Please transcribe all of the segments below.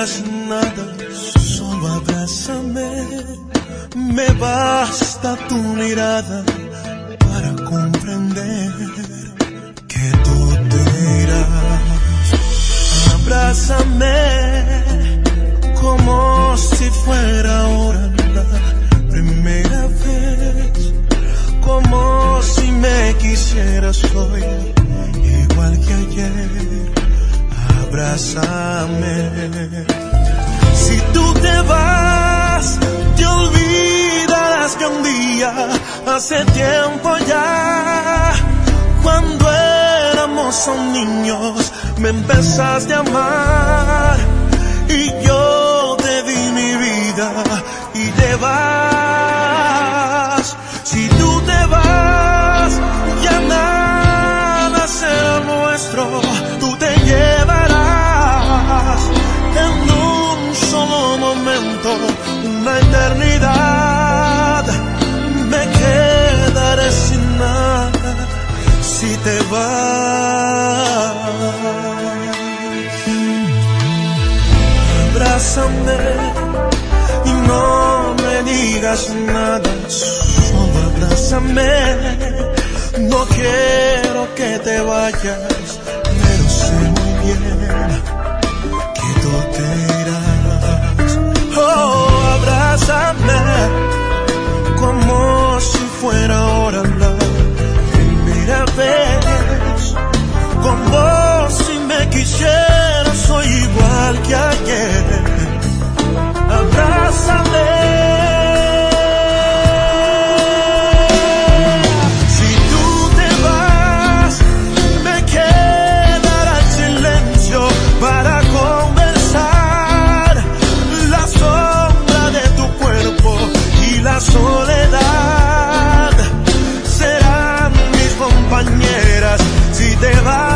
digas nada, solo abrázame. Me basta tu mirada para comprender que tú te irás. Abrázame como si fuera ahora la primera vez, como si me quisieras hoy, igual que ayer. Abrázame. Si tú te vas, te olvidarás que un día, hace tiempo ya, cuando éramos niños, me empezaste a amar y yo te di mi vida y te vas. Si tú te vas, ya nada será nuestro, tú te llevarás en un solo momento una eternidad. Me quedaré sin nada si te vas. Abrázame y no me digas nada, solo abrázame. No quiero que te vayas, pero sé muy bien que tú te irás. Oh, abrázame como si fuera ahora la primera vez. Con vos si me quisieras soy igual que ayer. Abrázame. Si tú te vas, me quedará el silencio para conversar. La sombra de tu cuerpo y la soledad serán mis compañeras si te vas.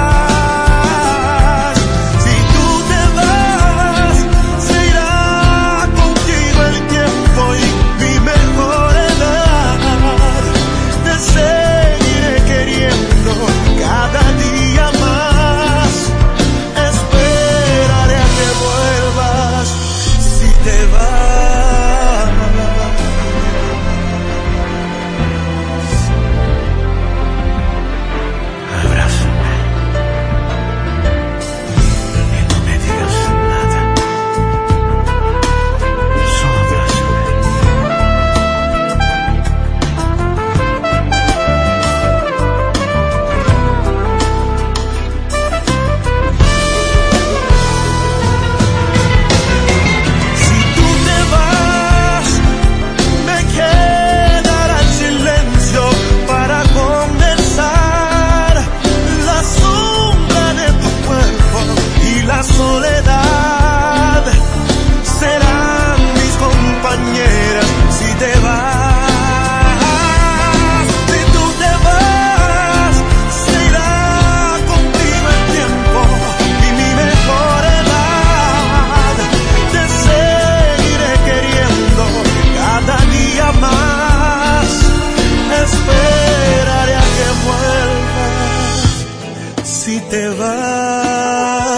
Si te vas.